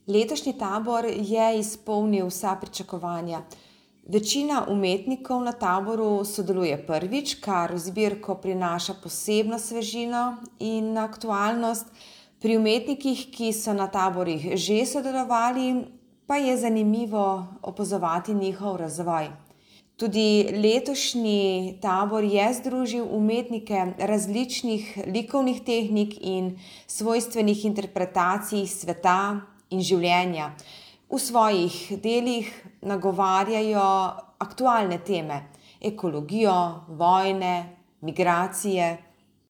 Letošnji tabor je izpolnil vsa pričakovanja. Večina umetnikov na taboru sodeluje prvič, kar v zbirko prinaša posebno svežino in aktualnost. Pri umetnikih, ki so na taborih že sodelovali, pa je zanimivo opazovati njihov razvoj. Tudi letošnji tabor je združil umetnike različnih likovnih tehnik in svojstvenih interpretacij sveta in življenja. V svojih delih nagovarjajo aktualne teme: ekologijo, vojne, migracije,